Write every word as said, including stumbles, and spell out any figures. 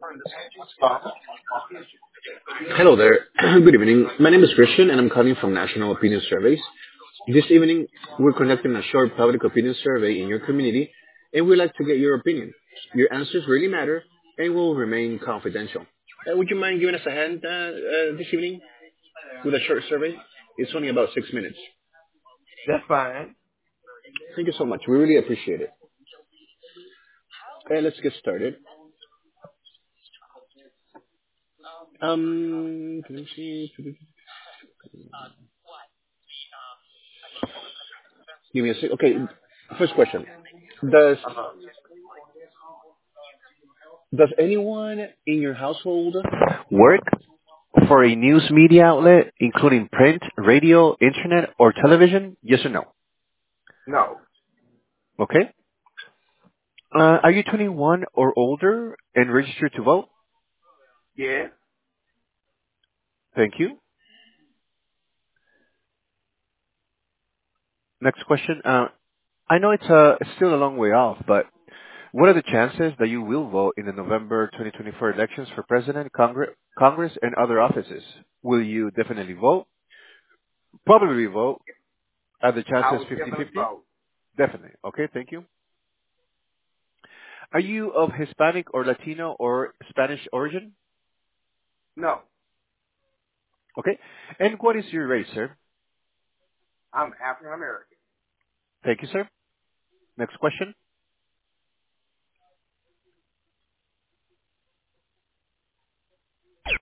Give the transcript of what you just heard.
Hello there. Good evening. My name is Christian, and I'm calling from National Opinion Surveys. This evening, we're conducting a short public opinion survey in your community, and we'd like to get your opinion. Your answers really matter and will remain confidential. Uh, would you mind giving us a hand uh, uh, this evening with a short survey? It's only about six minutes. That's fine. Thank you so much. We really appreciate it. Okay, let's get started. Um, can I see? Give me a sec. Okay, first question. Does Uh, does anyone in your household Work for a news media outlet, including print, radio, internet, or television? Yes or no? No. Okay. Uh, are you twenty-one or older and registered to vote? Yeah. Thank you. Next question. Uh, I know it's uh, still a long way off, but what are the chances that you will vote in the November twenty twenty-four elections for president, Congress, Congress, and other offices? Will you definitely vote? Probably vote. Are the I chances would definitely fifty-fifty? vote. Definitely. Okay, thank you. Are you of Hispanic or Latino or Spanish origin? No. Okay. And what is your race, sir? I'm African American. Thank you, sir. Next question.